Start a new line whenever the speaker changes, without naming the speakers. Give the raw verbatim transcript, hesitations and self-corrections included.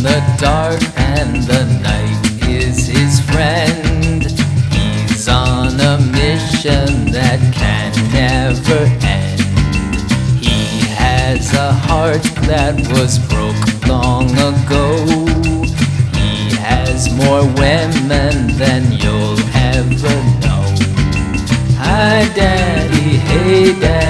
the dark and the night is his friend. He's on a mission that can never end. He has a heart that was broke long ago. He has more women than you'll ever know. Hi Daddy, hey Daddy,